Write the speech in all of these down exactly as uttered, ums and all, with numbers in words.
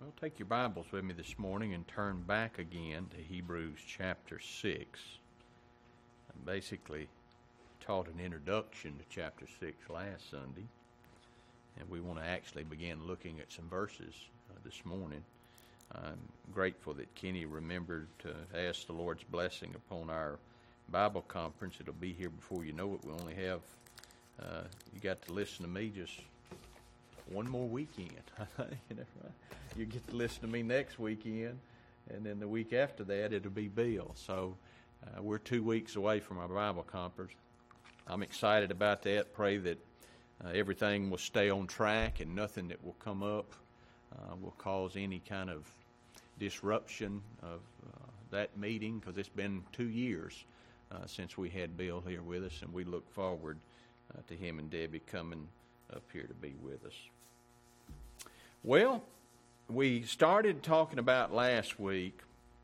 Well, take your Bibles with me this morning and turn back again to Hebrews chapter six. I basically taught an introduction to chapter six last Sunday, and we want to actually begin looking at some verses uh, this morning. I'm grateful that Kenny remembered to ask the Lord's blessing upon our Bible conference. It'll be here before you know it. We only have, uh, you got to listen to me just one more weekend. you know, you get to listen to me next weekend, and then the week after that it'll be Bill. So uh, we're two weeks away from our Bible conference. I'm excited about that. Pray that uh, everything will stay on track and nothing that will come up uh, will cause any kind of disruption of uh, that meeting, because it's been two years uh, since we had Bill here with us, and we look forward uh, to him and Debbie coming up here to be with us. Well, we started talking about last week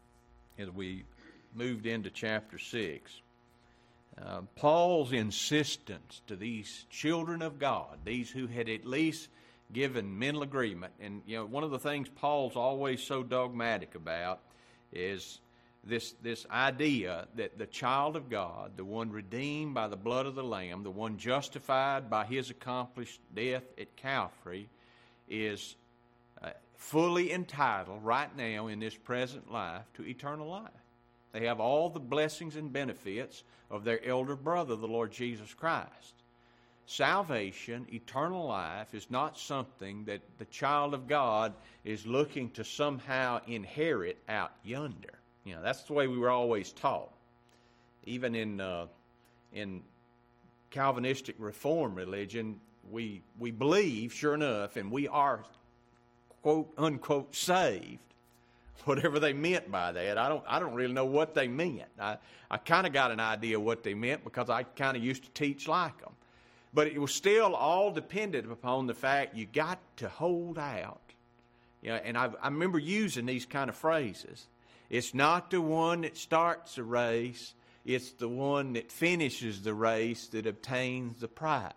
as we moved into chapter six. Uh, Paul's insistence to these children of God, these who had at least given mental agreement, and you know, one of the things Paul's always so dogmatic about is this this idea that the child of God, the one redeemed by the blood of the Lamb, the one justified by his accomplished death at Calvary, is uh, fully entitled right now in this present life to eternal life. They have all the blessings and benefits of their elder brother, the Lord Jesus Christ. Salvation, eternal life, is not something that the child of God is looking to somehow inherit out yonder. You know, that's the way we were always taught. Even in uh, in Calvinistic Reform religion, we we believe, sure enough, and we are, quote unquote, saved. Whatever they meant by that, I don't I don't really know what they meant. I, I kind of got an idea of what they meant because I kind of used to teach like them. But it was still all dependent upon the fact you got to hold out. You know, and I, I remember using these kind of phrases. It's not the one that starts a race, it's the one that finishes the race that obtains the prize.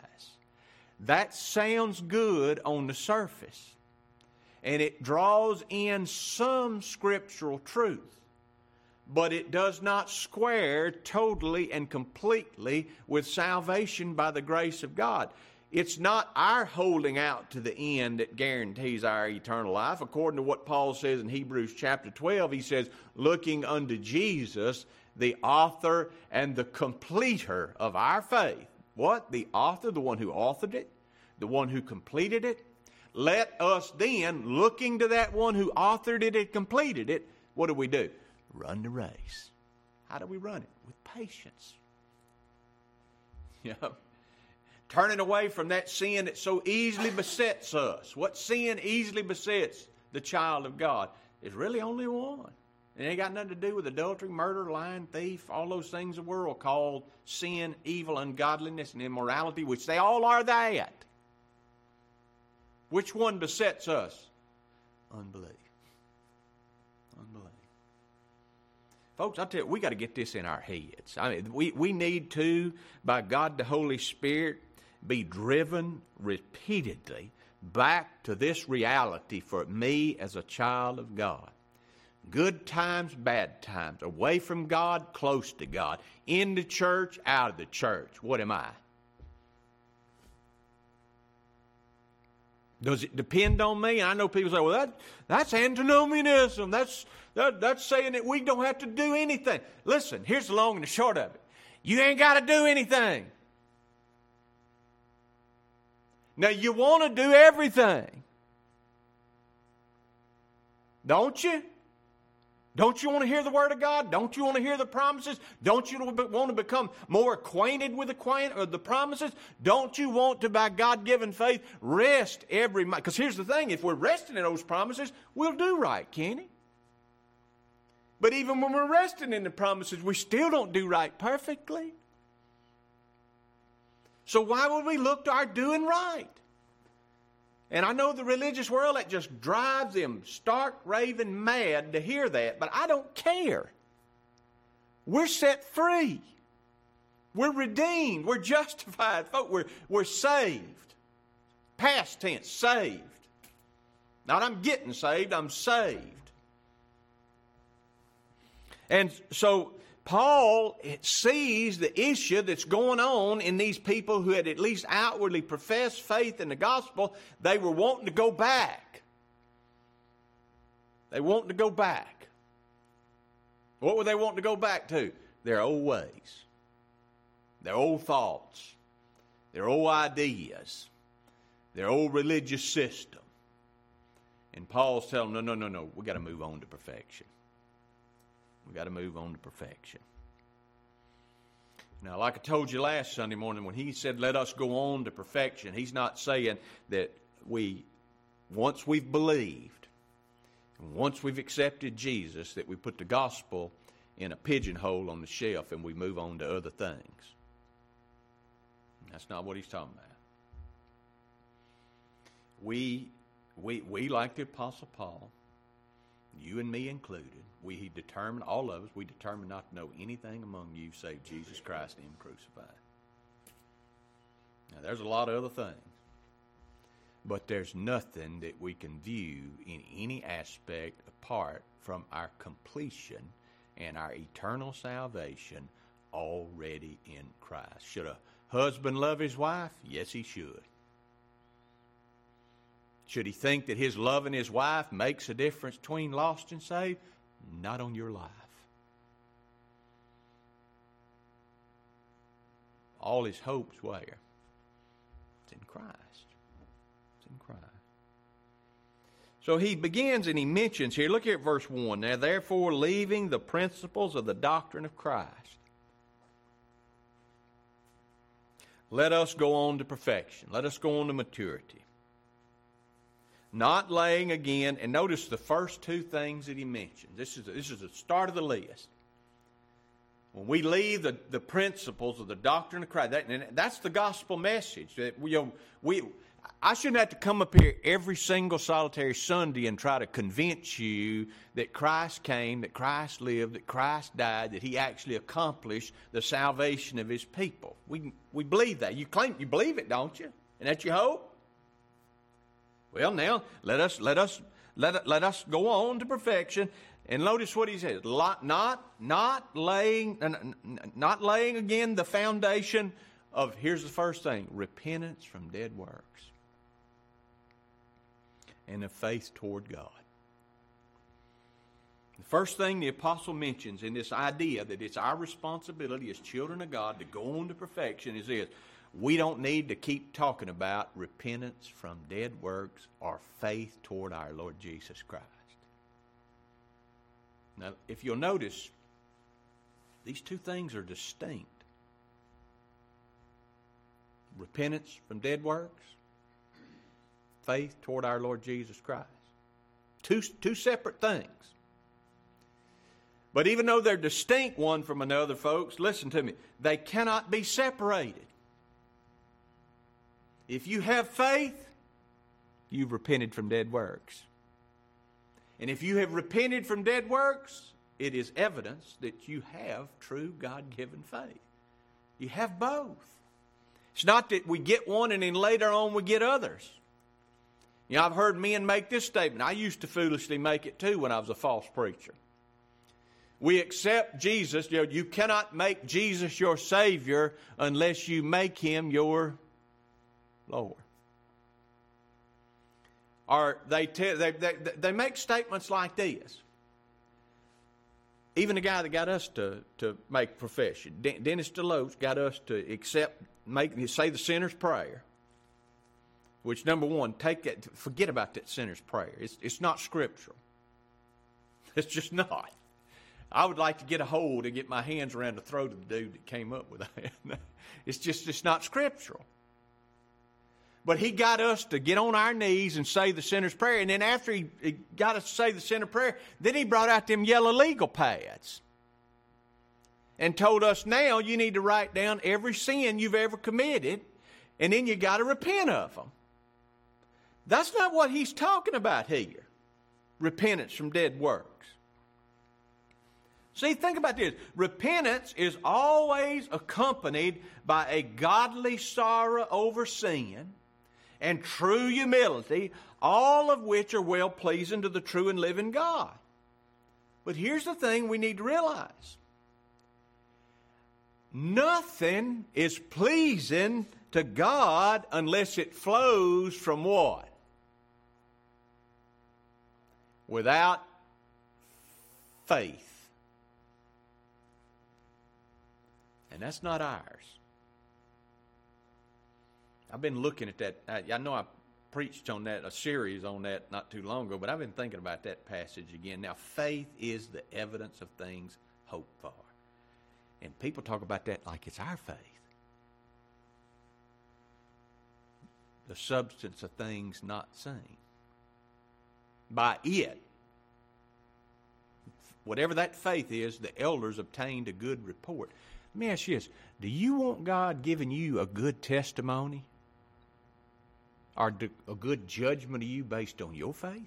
That sounds good on the surface, and it draws in some scriptural truth, but it does not square totally and completely with salvation by the grace of God. It's not our holding out to the end that guarantees our eternal life. According to what Paul says in Hebrews chapter twelve, he says, looking unto Jesus, the author and the completer of our faith. What? The author, the one who authored it, the one who completed it. Let us then, looking to that one who authored it and completed it, what do we do? Run the race. How do we run it? With patience. You know, turning away from that sin that so easily besets us. What sin easily besets the child of God? There's really only one. It ain't got nothing to do with adultery, murder, lying, thief, all those things the world called sin, evil, ungodliness, and immorality, which they all are that. Which one besets us? Unbelief. Unbelief. Folks, I'll tell you, we got to get this in our heads. I mean, we, we need to, by God the Holy Spirit, be driven repeatedly back to this reality for me as a child of God. Good times, bad times, away from God, close to God, in the church, out of the church. What am I? Does it depend on me? I know people say, well, that, that's antinomianism. That's, that, that's saying that we don't have to do anything. Listen, here's the long and the short of it. You ain't got to do anything. Now, you want to do everything. Don't you? Don't you want to hear the Word of God? Don't you want to hear the promises? Don't you want to become more acquainted with the, or the promises? Don't you want to, by God-given faith, rest every moment? Because here's the thing, if we're resting in those promises, we'll do right, can't we? But even when we're resting in the promises, we still don't do right perfectly. So why would we look to our doing right? And I know the religious world, that just drives them stark, raving mad to hear that, but I don't care. We're set free. We're redeemed. We're justified. Folks, we're, we're saved. Past tense, saved. Not I'm getting saved, I'm saved. And so Paul sees the issue that's going on in these people who had at least outwardly professed faith in the gospel. They were wanting to go back. They wanting to go back. What were they wanting to go back to? Their old ways, their old thoughts, their old ideas, their old religious system. And Paul's telling them, no, no, no, no, we've got to move on to perfection. We've got to move on to perfection. Now, like I told you last Sunday morning, when he said, let us go on to perfection, he's not saying that we, once we've believed, and once we've accepted Jesus, that we put the gospel in a pigeonhole on the shelf and we move on to other things. That's not what he's talking about. We, we, we like the Apostle Paul, you and me included, we he determined, all of us, we determined not to know anything among you save Jesus Christ and Him crucified. Now, there's a lot of other things. But there's nothing that we can view in any aspect apart from our completion and our eternal salvation already in Christ. Should a husband love his wife? Yes, he should. Should he think that his loving his wife makes a difference between lost and saved? Not on your life. All his hopes where? It's in Christ. It's in Christ. So he begins and he mentions here, look here at verse one. Now therefore, leaving the principles of the doctrine of Christ, let us go on to perfection. Let us go on to maturity. Not laying again, and notice the first two things that he mentions. This is, this is the start of the list. When we leave the, the principles of the doctrine of Christ, that, and that's the gospel message. That we, you know, we, I shouldn't have to come up here every single solitary Sunday and try to convince you that Christ came, that Christ lived, that Christ died, that He actually accomplished the salvation of His people. We, we believe that. You claim you believe it, don't you? And that's your hope? Well, now, let us let us let, let us go on to perfection. And notice what he says. Not, not laying not laying again the foundation of, here's the first thing, repentance from dead works and of faith toward God. The first thing the apostle mentions in this idea that it's our responsibility as children of God to go on to perfection is this. We don't need to keep talking about repentance from dead works or faith toward our Lord Jesus Christ. Now, if you'll notice, these two things are distinct. Repentance from dead works, faith toward our Lord Jesus Christ. Two, two separate things. But even though they're distinct one from another, folks, listen to me, they cannot be separated. If you have faith, you've repented from dead works. And if you have repented from dead works, it is evidence that you have true God-given faith. You have both. It's not that we get one and then later on we get others. You know, I've heard men make this statement. I used to foolishly make it too when I was a false preacher. We accept Jesus. You know, you cannot make Jesus your Savior unless you make Him your Lord. Or they, te- they, they, they make statements like this. Even the guy that got us to, to make profession, De- Dennis DeLoach, got us to accept, make, say the sinner's prayer. Which, number one, take that, forget about that sinner's prayer. It's, it's not scriptural. It's just not. I would like to get a hold and get my hands around the throat of the dude that came up with that. It's just, it's not scriptural. But he got us to get on our knees and say the sinner's prayer. And then after he, he got us to say the sinner's prayer, then he brought out them yellow legal pads. And told us now you need to write down every sin you've ever committed. And then you got to repent of them. That's not what he's talking about here. Repentance from dead works. See, think about this. Repentance is always accompanied by a godly sorrow over sin and true humility, all of which are well-pleasing to the true and living God. But here's the thing we need to realize. Nothing is pleasing to God unless it flows from what? Without faith. And that's not ours. I've been looking at that. I, I know I preached on that, a series on that not too long ago, but I've been thinking about that passage again. Now, faith is the evidence of things hoped for. And people talk about that like it's our faith. The substance of things not seen. By it, whatever that faith is, the elders obtained a good report. Let me ask you this. Do you want God giving you a good testimony? Or a good judgment of you based on your faith?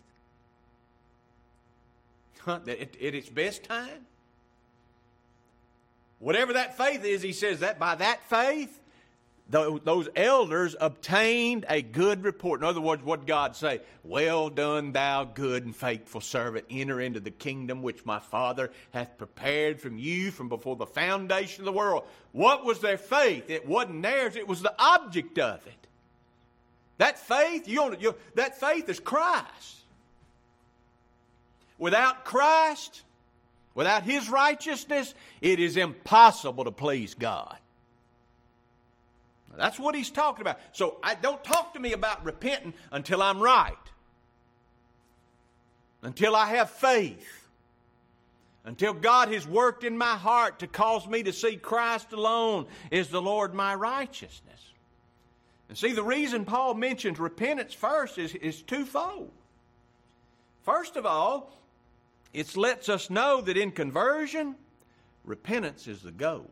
At, at its best time? Whatever that faith is, he says that by that faith, those elders obtained a good report. In other words, what did God say? Well done, thou good and faithful servant. Enter into the kingdom which my Father hath prepared from you from before the foundation of the world. What was their faith? It wasn't theirs. It was the object of it. That faith, you, you, that faith is Christ. Without Christ, without His righteousness, it is impossible to please God. That's what he's talking about. So I don't talk to me about repenting until I'm right. Until I have faith. Until God has worked in my heart to cause me to see Christ alone is the Lord my righteousness. And see, the reason Paul mentions repentance first is, is twofold. First of all, it lets us know that in conversion, repentance is the goal.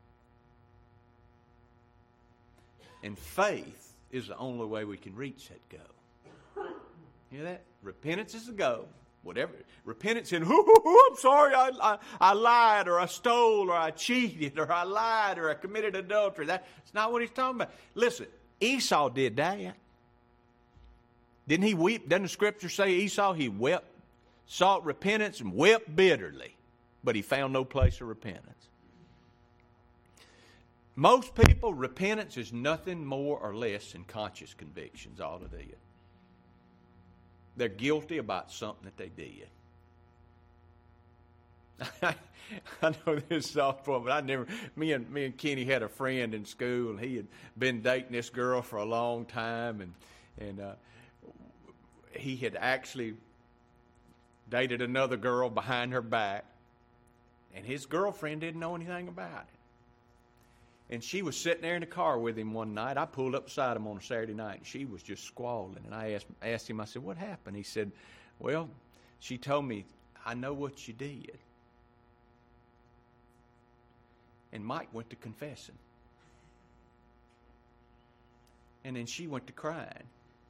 And faith is the only way we can reach that goal. You hear that? Repentance is the goal. Whatever. Repentance in, hoo, hoo, hoo, I'm sorry, I, I, I lied, or I stole, or I cheated, or I lied, or I committed adultery. That's not what he's talking about. Listen, Esau did that. Didn't he weep? Doesn't the Scripture say Esau, he wept, sought repentance, and wept bitterly, but he found no place of repentance? Most people, repentance is nothing more or less than conscious convictions, all it is. They're guilty about something that they did. I know this is softball, but I never. Me and me and Kenny had a friend in school, and he had been dating this girl for a long time, and and uh, he had actually dated another girl behind her back, and his girlfriend didn't know anything about it. And she was sitting there in the car with him one night. I pulled up beside him on a Saturday night, and she was just squalling. And I asked, asked him, I said, what happened? He said, well, she told me, I know what you did. And Mike went to confessing. And then she went to crying.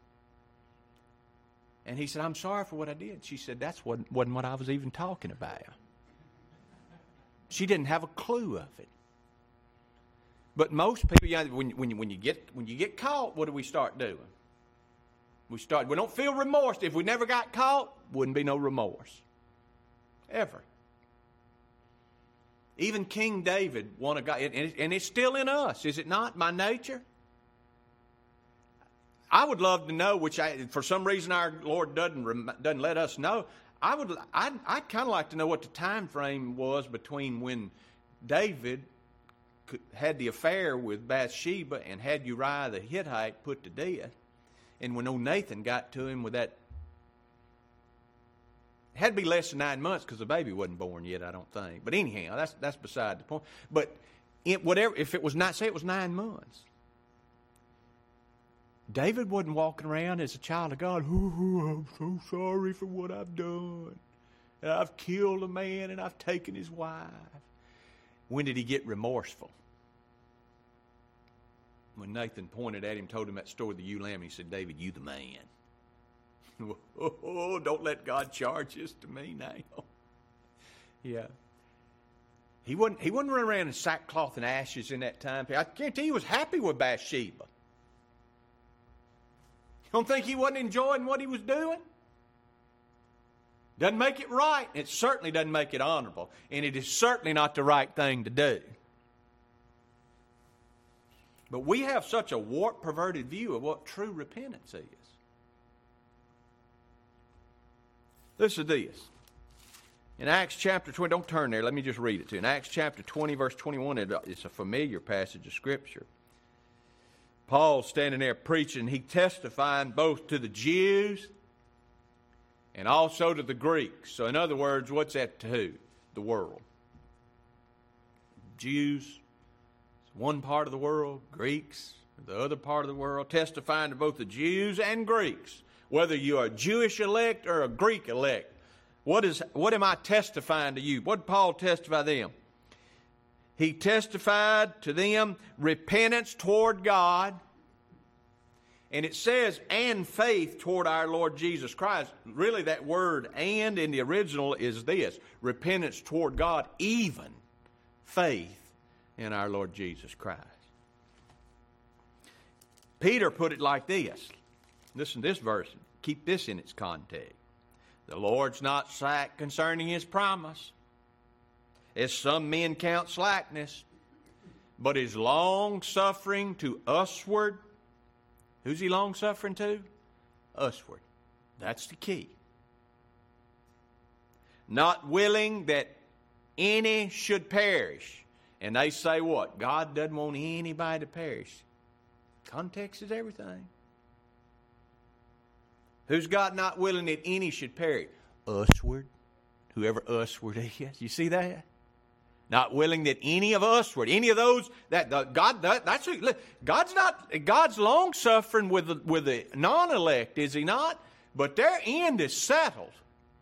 And he said, I'm sorry for what I did. She said, that's what, wasn't what I was even talking about. She didn't have a clue of it. But most people, yeah, when, when, when, you get, when you get caught, what do we start doing? We start. We don't feel remorse. If we never got caught, wouldn't be no remorse. Ever. Even King David wanted God, and it's still in us, is it not, by nature? I would love to know, which I, for some reason our Lord doesn't doesn't let us know. I would, I'd, I'd kind of like to know what the time frame was between when David had the affair with Bathsheba and had Uriah the Hittite put to death, and when old Nathan got to him with that. It had to be less than nine months because the baby wasn't born yet, I don't think. But anyhow, that's that's beside the point. But it, whatever, if it was not, say it was nine months. David wasn't walking around as a child of God. Oh, I'm so sorry for what I've done. And I've killed a man and I've taken his wife. When did he get remorseful? When Nathan pointed at him, told him that story of the ewe lamb, he said, David, you the man. Oh, don't let God charge this to me now. Yeah. He wasn't, he wasn't running around in sackcloth and ashes in that time. I guarantee he was happy with Bathsheba. don't think he wasn't enjoying what he was doing? Doesn't make it right. It certainly doesn't make it honorable. And it is certainly not the right thing to do. But we have such a warped, perverted view of what true repentance is. Listen to this. In Acts chapter twenty, don't turn there, let me just read it to you. In Acts chapter twenty, verse twenty-one, it's a familiar passage of Scripture. Paul's standing there preaching, he testifying both to the Jews and also to the Greeks. So in other words, what's that to who? The world. Jews, one part of the world, Greeks, the other part of the world, testifying to both the Jews and Greeks, whether you are a Jewish elect or a Greek elect. What is? What am I testifying to you? What did Paul testify to them? He testified to them repentance toward God, and it says, and faith toward our Lord Jesus Christ. Really, that word and in the original is this, repentance toward God, even faith in our Lord Jesus Christ. Peter put it like this. Listen to this verse. Keep this in its context. The Lord's not slack concerning His promise, as some men count slackness, but is long-suffering to usward. Who's He long-suffering to? Usward. That's the key. Not willing that any should perish. And they say what? God doesn't want anybody to perish. Context is everything. Who's God not willing that any should perish? Usward. Whoever usward is. You see that? Not willing that any of usward, any of those, that the, God, that, that's who, God's not, God's long suffering with the, with the non-elect, is He not? But their end is settled.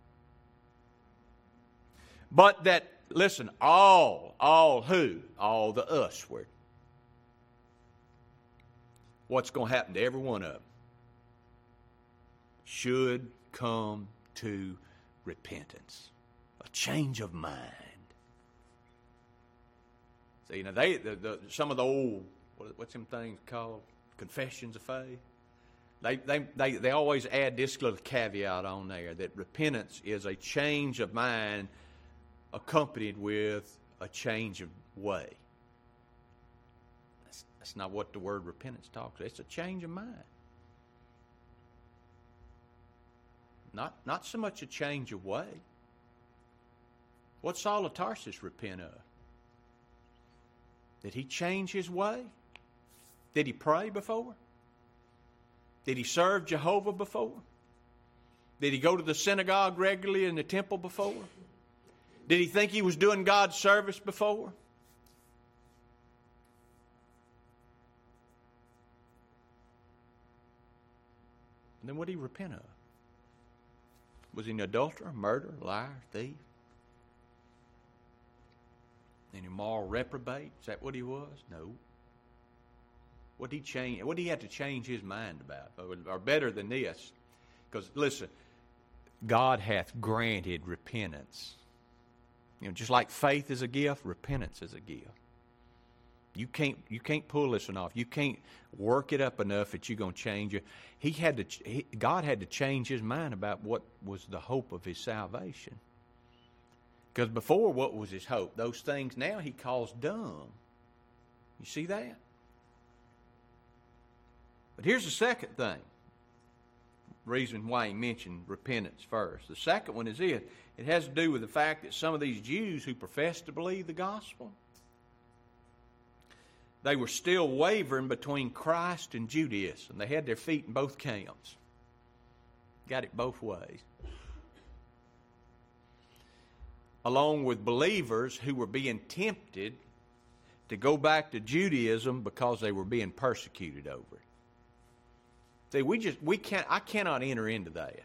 But that, listen, all, all who? All the usward. What's going to happen to every one of them? Should come to repentance, a change of mind. See, you know, they the, the, some of the old what, what's them things called confessions of faith. They they they they always add this little caveat on there that repentance is a change of mind accompanied with a change of way. That's, that's not what the word repentance talks about. It's a change of mind. Not, not so much a change of way. What Saul of Tarsus repent of? Did he change his way? Did he pray before? Did he serve Jehovah before? Did he go to the synagogue regularly in the temple before? Did he think he was doing God's service before? And then what did he repent of? Was he an adulterer, murderer, liar, thief? Any moral reprobate? Is that what he was? No. What did he change? What did he have to change his mind about? Or better than this, because listen, God hath granted repentance. You know, just like faith is a gift, repentance is a gift. You can't you can't pull this one off. You can't work it up enough that you're going to change it. He had to. He, God had to change His mind about what was the hope of His salvation. Because before, what was His hope? Those things now He calls dumb. You see that? But here's the second thing. Reason why He mentioned repentance first. The second one is this. It has to do with the fact that some of these Jews who profess to believe the gospel, they were still wavering between Christ and Judaism. They had their feet in both camps. Got it both ways. Along with believers who were being tempted to go back to Judaism because they were being persecuted over it. See, we just we can't. I cannot enter into that.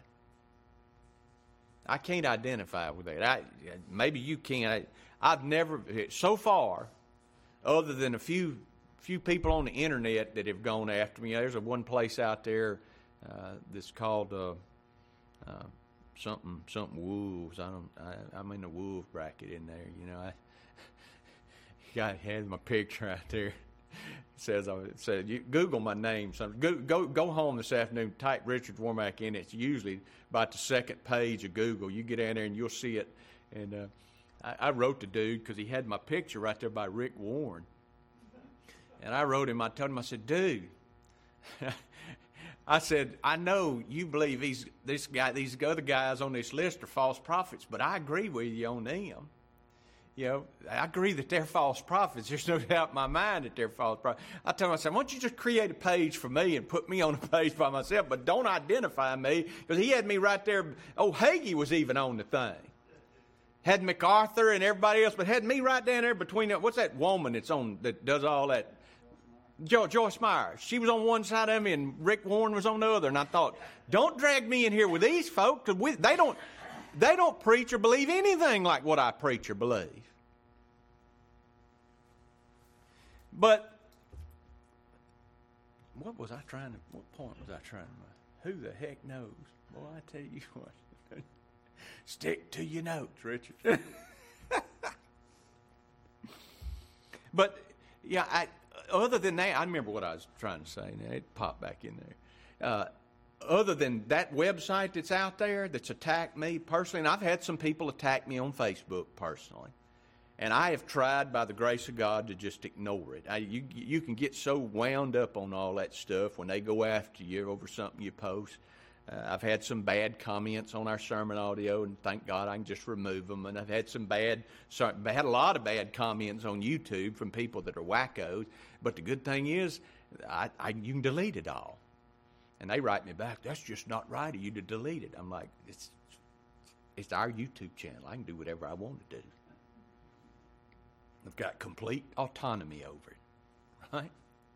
I can't identify with that. I, maybe you can. I, I've never so far, other than a few few people on the internet that have gone after me. There's a one place out there uh, that's called uh, uh, something something wolves. I don't. I, I'm in the wolf bracket in there. You know, I got had my picture out there. says, it says you Google my name. Son. Go, go go home this afternoon, type Richard Wormack in. It's usually about the second page of Google. You get in there and you'll see it. And uh, I, I wrote the dude because he had my picture right there by Rick Warren. And I wrote him, I told him, I said, dude, I said, I know you believe these this guy, these other guys on this list are false prophets, but I agree with you on them. You know, I agree that they're false prophets. There's no doubt in my mind that they're false prophets. I told him, I said, why don't you just create a page for me and put me on a page by myself, but don't identify me, because he had me right there. Oh, Hagee was even on the thing. Had MacArthur and everybody else, but had me right down there between them. What's that woman that's on that does all that? Jo- Joyce Meyer. She was on one side of me and Rick Warren was on the other. And I thought, don't drag me in here with these folks, because we, they don't they don't preach or believe anything like what I preach or believe. But what was I trying to, what point was I trying to make? Who the heck knows? Boy, I tell you what. Stick to your notes, Richard. But, yeah, I, other than that, I remember what I was trying to say. Now, it popped back in there. Uh, other than that website that's out there that's attacked me personally, and I've had some people attack me on Facebook personally, and I have tried, by the grace of God, to just ignore it. I, you, you can get so wound up on all that stuff when they go after you over something you post. Uh, I've had some bad comments on our sermon audio, and thank God I can just remove them. And I've had some bad, sorry, I had a lot of bad comments on YouTube from people that are wackos. But the good thing is, I, I, you can delete it all. And they write me back, that's just not right of you to delete it. I'm like, it's it's our YouTube channel. I can do whatever I want to do. I've got complete autonomy over it, right?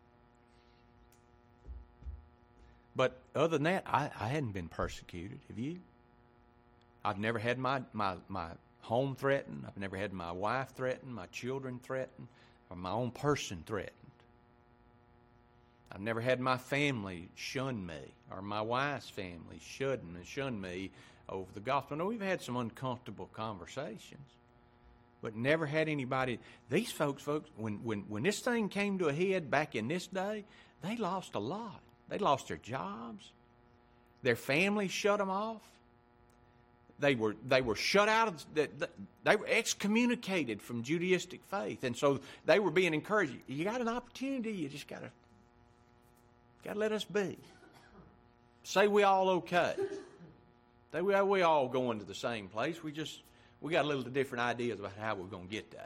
But other than that, I, I hadn't been persecuted. Have you? I've never had my, my, my home threatened. I've never had my wife threatened, my children threatened, or my own person threatened. I've never had my family shun me, or my wife's family shun, shun me over the gospel. No, we've had some uncomfortable conversations, but never had anybody. These folks, folks, when, when, when this thing came to a head back in this day, they lost a lot. They lost their jobs. Their families shut them off. They were they were shut out of. They were excommunicated from Judaistic faith, and so they were being encouraged. You got an opportunity. You just gotta gotta let us be. Say we all okay. Say we we all going to the same place. We just we got a little different ideas about how we're going to get there.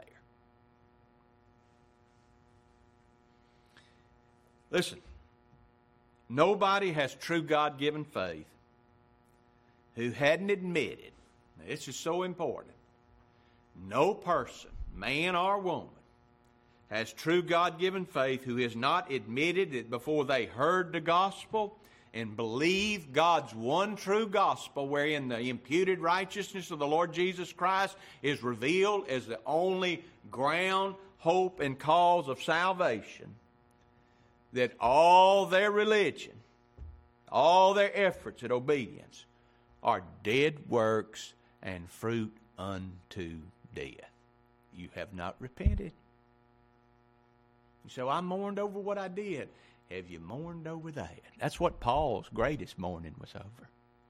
Listen. Nobody has true God-given faith who hadn't admitted, this is so important, no person, man or woman, has true God-given faith who has not admitted that before they heard the gospel and believed God's one true gospel, wherein the imputed righteousness of the Lord Jesus Christ is revealed as the only ground, hope, and cause of salvation, that all their religion, all their efforts at obedience are dead works and fruit unto death. You have not repented. You say, well, I mourned over what I did. Have you mourned over that? That's what Paul's greatest mourning was over.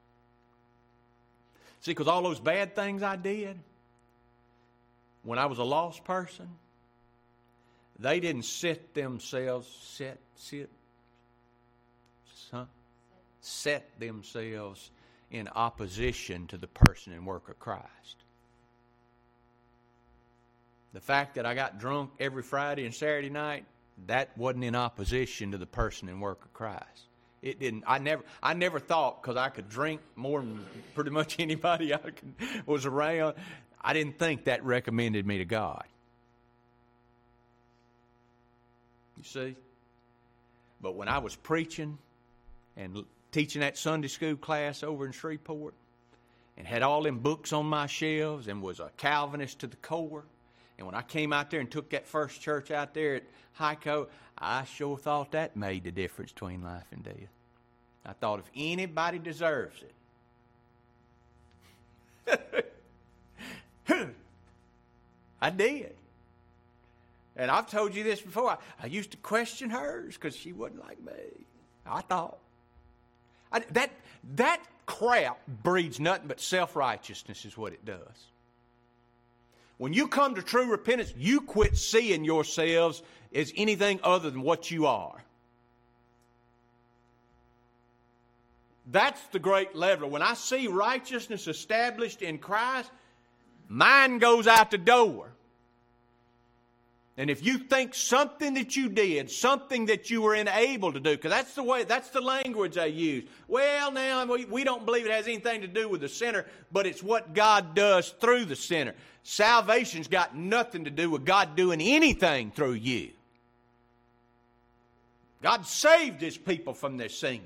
See, because all those bad things I did when I was a lost person, they didn't set themselves, set, sit, huh? set themselves in opposition to the person and work of Christ. The fact that I got drunk every Friday and Saturday night, that wasn't in opposition to the person and work of Christ. It didn't. I never. I never thought because I could drink more than pretty much anybody I could, was around. I didn't think that recommended me to God. You see? But when I was preaching and teaching that Sunday school class over in Shreveport and had all them books on my shelves and was a Calvinist to the core, and when I came out there and took that first church out there at Hico, I sure thought that made the difference between life and death. I thought if anybody deserves it, I did. And I've told you this before. I, I used to question hers because she wasn't like me. I thought. I, that, that crap breeds nothing but self-righteousness is what it does. When you come to true repentance, you quit seeing yourselves as anything other than what you are. That's the great leveler. When I see righteousness established in Christ, mine goes out the door. And if you think something that you did, something that you were unable to do, because that's the way, that's the language they use. Well, now we, we don't believe it has anything to do with the sinner, but it's what God does through the sinner. Salvation's got nothing to do with God doing anything through you. God saved His people from their sins.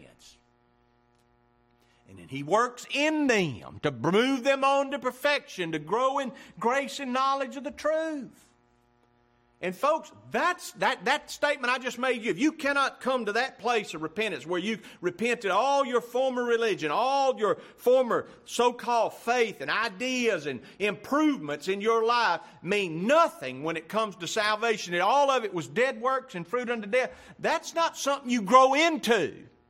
And then He works in them to move them on to perfection, to grow in grace and knowledge of the truth. And folks, that's that, that statement I just made you, if you cannot come to that place of repentance where you've repented all your former religion, all your former so-called faith and ideas and improvements in your life mean nothing when it comes to salvation, and all of it was dead works and fruit unto death, that's not something you grow into.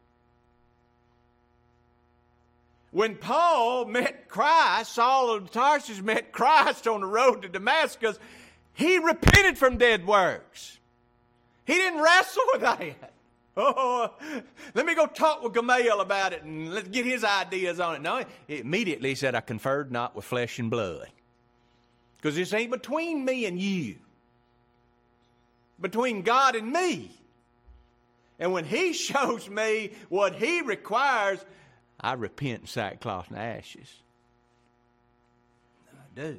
When Paul met Christ, Saul of Tarsus met Christ on the road to Damascus, he repented from dead works. He didn't wrestle with that. Oh, let me go talk with Gamaliel about it and let's get his ideas on it. No, he immediately said, I conferred not with flesh and blood. Because this ain't between me and you. Between God and me. And when He shows me what He requires, I repent in sackcloth and ashes. I do.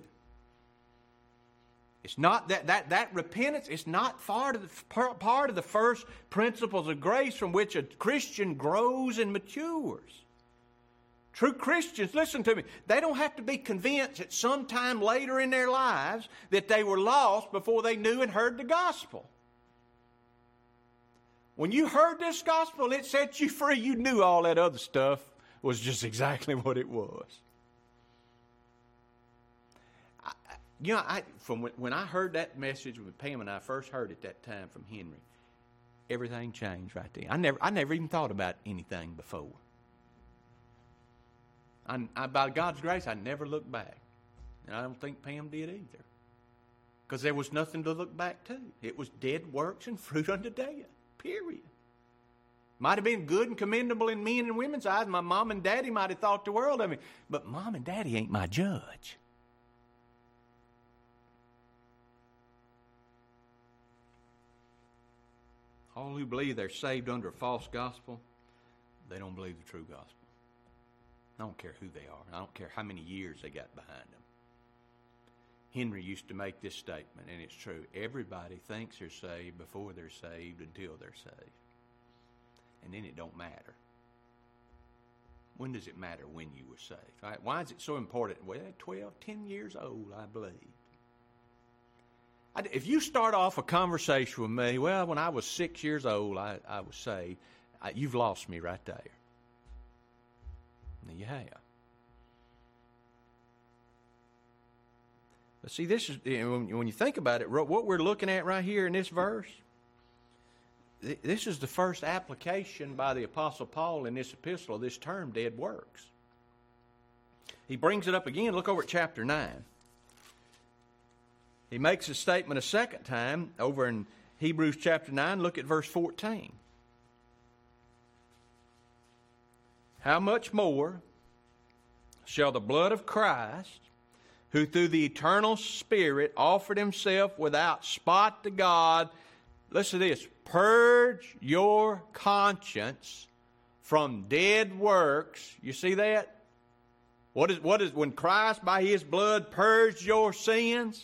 It's not that, that, that repentance, it's not part of, the, part of the first principles of grace from which a Christian grows and matures. True Christians, listen to me, they don't have to be convinced at some time later in their lives that they were lost before they knew and heard the gospel. When you heard this gospel and it set you free, you knew all that other stuff was just exactly what it was. I, you know, I, from when, when I heard that message with Pam and I first heard it that time from Henry, everything changed right there. I never, I never even thought about anything before. I, I, by God's grace, I never looked back. And I don't think Pam did either. Because there was nothing to look back to. It was dead works and fruit unto death. Period. Might have been good and commendable in men and women's eyes. My mom and daddy might have thought the world of me. But mom and daddy ain't my judge. All who believe they're saved under a false gospel, they don't believe the true gospel. I don't care who they are. I don't care how many years they got behind them. Henry used to make this statement, and it's true. Everybody thinks they're saved before they're saved until they're saved. And then it don't matter. When does it matter when you were saved? Right? Why is it so important? Well, twelve, ten years old, I believe. I, if you start off a conversation with me, well, when I was six years old, I, I was saved, I, you've lost me right there. And you have. But see, this is, when you think about it, what we're looking at right here in this verse, this is the first application by the Apostle Paul in this epistle of this term, dead works. He brings it up again. Look over at chapter nine. He makes a statement a second time over in Hebrews chapter nine. Look at verse fourteen. How much more shall the blood of Christ, who through the eternal Spirit offered Himself without spot to God, listen to this, purge your conscience from dead works. You see that? What is, what is, when Christ by His blood purged your sins,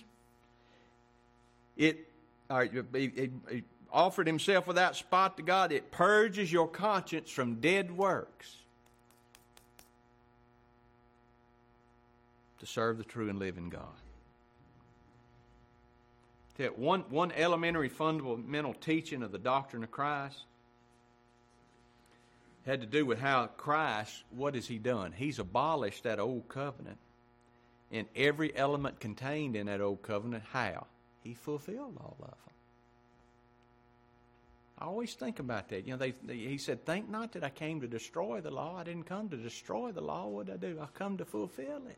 it, or it, it, it offered Himself without spot to God, it purges your conscience from dead works to serve the true and living God. One, one elementary fundamental teaching of the doctrine of Christ had to do with how Christ, what has He done? He's abolished that old covenant and every element contained in that old covenant. How? He fulfilled all of them. I always think about that. You know, they, they, he said, think not that I came to destroy the law. I didn't come to destroy the law. What did I do? I come to fulfill it.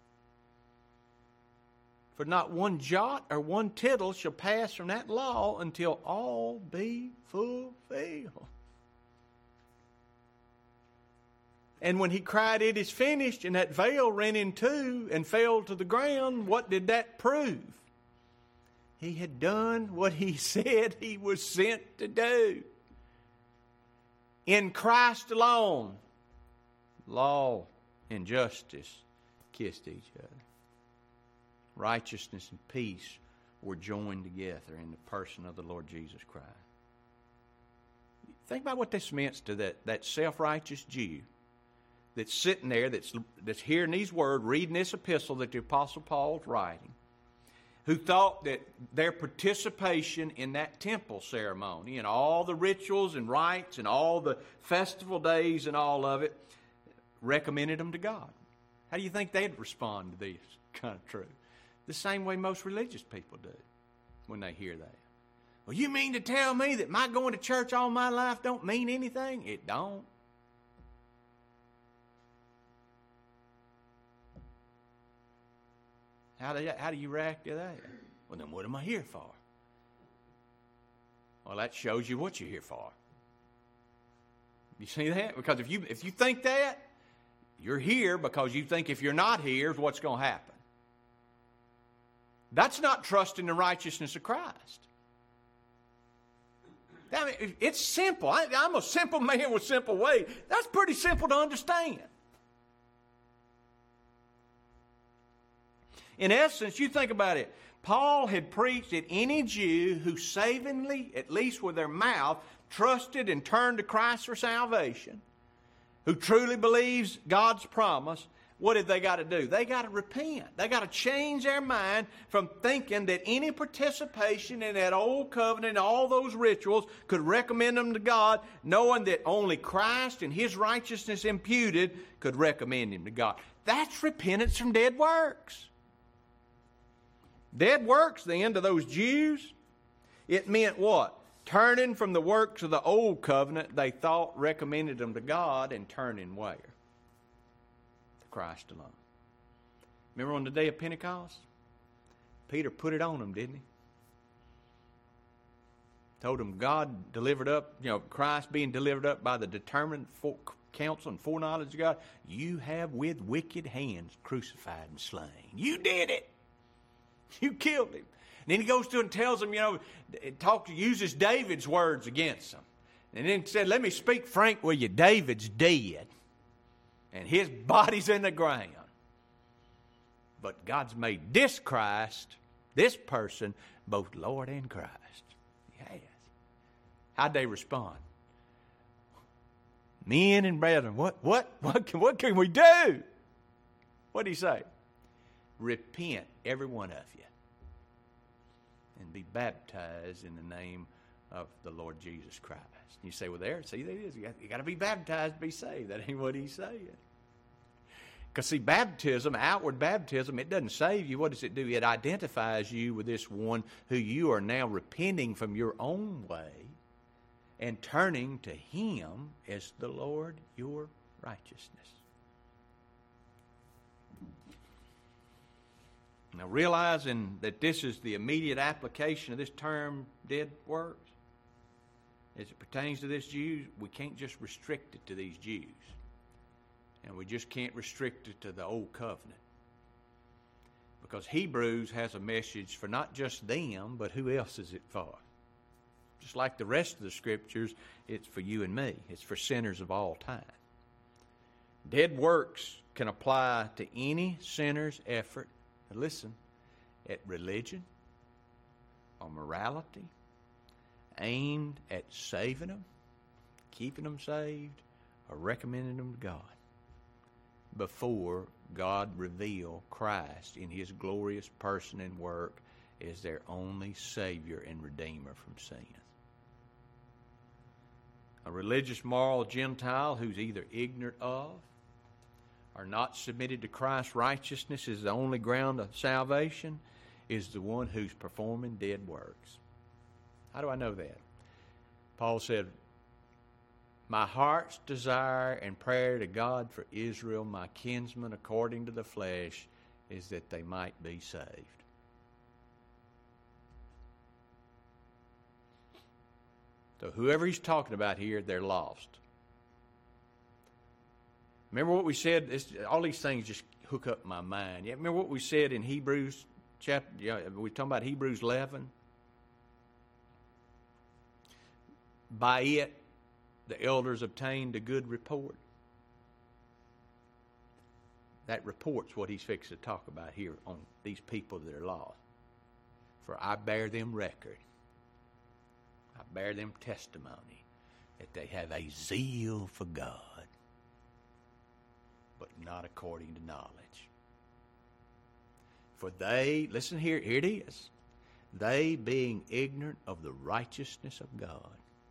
For not one jot or one tittle shall pass from that law until all be fulfilled. And when he cried, it is finished, and that veil ran in two and fell to the ground, what did that prove? He had done what he said he was sent to do. In Christ alone, law and justice kissed each other. Righteousness and peace were joined together in the person of the Lord Jesus Christ. Think about what this means to that, that self-righteous Jew that's sitting there, that's, that's hearing these words, reading this epistle that the Apostle Paul's writing, who thought that their participation in that temple ceremony and all the rituals and rites and all the festival days and all of it recommended them to God. How do you think they'd respond to this kind of truth? The same way most religious people do when they hear that. Well, you mean to tell me that my going to church all my life don't mean anything? It don't. How do you, how do you react to that? Well, then what am I here for? Well, that shows you what you're here for. You see that? Because if you if you think that, you're here because you think if you're not here, what's going to happen? That's not trusting the righteousness of Christ. I mean, it's simple. I, I'm a simple man with simple ways. That's pretty simple to understand. In essence, you think about it. Paul had preached that any Jew who savingly, at least with their mouth, trusted and turned to Christ for salvation, who truly believes God's promise, what have they got to do? They got to repent. They got to change their mind from thinking that any participation in that old covenant and all those rituals could recommend them to God, knowing that only Christ and His righteousness imputed could recommend him to God. That's repentance from dead works. Dead works, then, to those Jews, it meant what? Turning from the works of the old covenant they thought recommended them to God and turning where? Christ alone. Remember on the day of Pentecost? Peter put it on them, didn't he? Told them God delivered up, you know, Christ being delivered up by the determined counsel and foreknowledge of God. You have with wicked hands crucified and slain. You did it. You killed him. And then he goes through and tells them, you know, talk, uses David's words against them. And then said, let me speak frank with you. David's dead. And his body's in the ground. But God's made this Christ, this person, both Lord and Christ. Yes. How'd they respond? Men and brethren, what, what, what, can, what can we do? What did he say? Repent, every one of you, and be baptized in the name of the Lord Jesus Christ. You say, well, there, see, there it is. You got, you got to be baptized to be saved. That ain't what he's saying. Because, see, baptism, outward baptism, it doesn't save you. What does it do? It identifies you with this one who you are now repenting from your own way and turning to Him as the Lord, your righteousness. Now, realizing that this is the immediate application of this term, dead works, as it pertains to this Jews, we can't just restrict it to these Jews. And we just can't restrict it to the Old Covenant. Because Hebrews has a message for not just them, but who else is it for? Just like the rest of the Scriptures, it's for you and me. It's for sinners of all time. Dead works can apply to any sinner's effort, listen, at religion or morality, aimed at saving them, keeping them saved, or recommending them to God before God revealed Christ in His glorious person and work as their only Savior and Redeemer from sin. A religious moral Gentile who's either ignorant of or not submitted to Christ's righteousness as the only ground of salvation – is the one who's performing dead works. How do I know that? Paul said, my heart's desire and prayer to God for Israel, my kinsmen according to the flesh, is that they might be saved. So whoever he's talking about here, they're lost. Remember what we said? This, all these things just hook up my mind. Yeah, remember what we said in Hebrews chapter? Yeah, we talking about Hebrews eleven. By it, the elders obtained a good report. That report's what he's fixing to talk about here on these people that are lost. For I bear them record. I bear them testimony that they have a zeal for God, but not according to knowledge. For they, listen here, here it is. They being ignorant of the righteousness of God.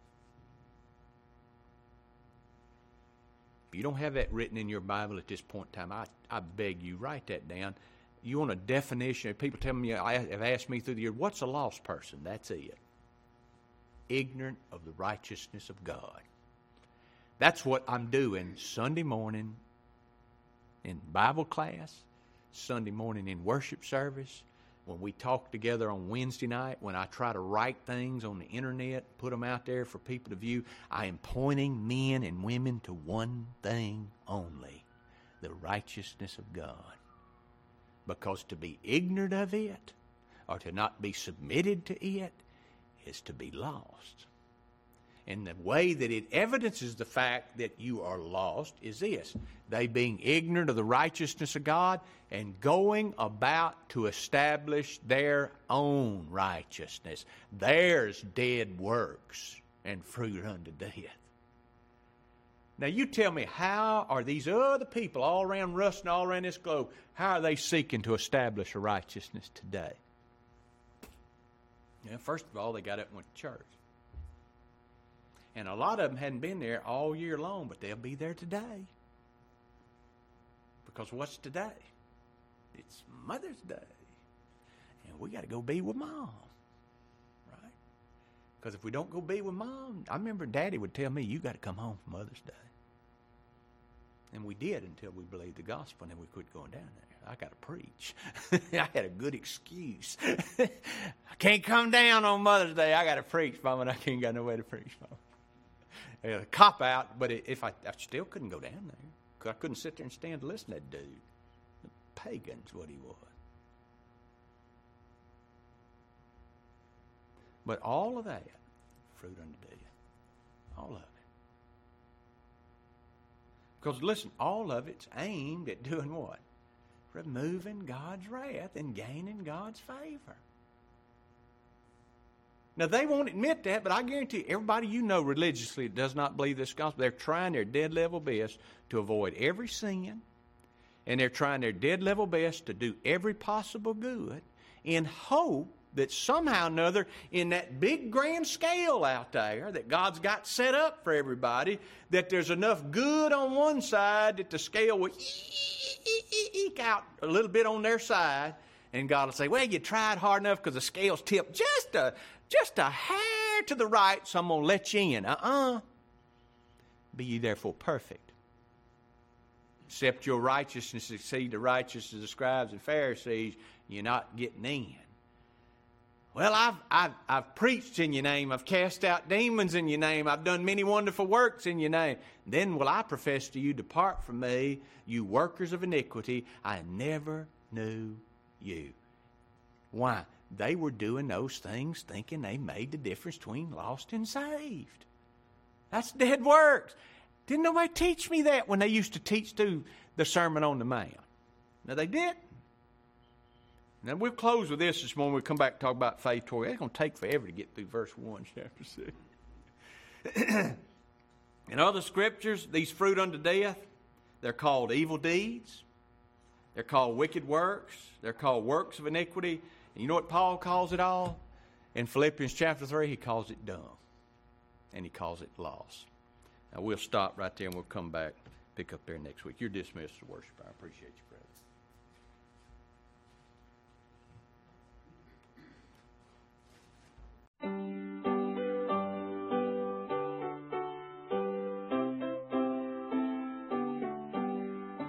If you don't have that written in your Bible at this point in time, I, I beg you, write that down. You want a definition? People tell me, have asked me through the year, what's a lost person? That's it. Ignorant of the righteousness of God. That's what I'm doing Sunday morning in Bible class, Sunday morning in worship service, when we talk together on Wednesday night, when I try to write things on the internet, put them out there for people to view. I am pointing men and women to one thing only, the righteousness of God. Because to be ignorant of it, or to not be submitted to it, is to be lost. And the way that it evidences the fact that you are lost is this. They being ignorant of the righteousness of God and going about to establish their own righteousness. Theirs dead works and fruit unto death. Now you tell me, how are these other people all around Ruston, and all around this globe, how are they seeking to establish a righteousness today? Now, first of all, they got up and went to church. And a lot of them hadn't been there all year long, but they'll be there today. Because what's today? It's Mother's Day. And we got to go be with Mom. Right? Because if we don't go be with Mom, I remember Daddy would tell me, you got to come home for Mother's Day. And we did until we believed the gospel, and then we quit going down there. I got to preach. I had a good excuse. I can't come down on Mother's Day. I got to preach, Mom, and I can't got no way to preach, Mom. A cop out, but if I, I still couldn't go down there, because I couldn't sit there and stand to listen to that dude. The pagan's what he was. But all of that, fruit unto death. All of it. Because listen, all of it's aimed at doing what? Removing God's wrath and gaining God's favor. Now, they won't admit that, but I guarantee you, everybody you know religiously that does not believe this gospel, they're trying their dead level best to avoid every sin, and they're trying their dead level best to do every possible good in hope that somehow or another, in that big grand scale out there that God's got set up for everybody, that there's enough good on one side that the scale will eke out a little bit on their side, and God will say, well, you tried hard enough because the scale's tipped just a Just a hair to the right, so I'm going to let you in. Uh-uh. Be ye therefore perfect. Except your righteousness exceed the righteousness of the scribes and Pharisees, you're not getting in. Well, I've, I've, I've preached in your name. I've cast out demons in your name. I've done many wonderful works in your name. Then will I profess to you, depart from me, you workers of iniquity. I never knew you. Why? They were doing those things thinking they made the difference between lost and saved. That's dead works. Didn't nobody teach me that when they used to teach through the Sermon on the Mount? Now, they didn't. Now, we'll close with this this morning. We'll come back and talk about faith toward. It's going to take forever to get through verse one, chapter six. In other scriptures, these fruit unto death, they're called evil deeds. They're called wicked works. They're called works of iniquity. And you know what Paul calls it all? In Philippians chapter three, he calls it dung. And he calls it loss. Now, we'll stop right there and we'll come back, pick up there next week. You're dismissed to worship. I appreciate you, brother.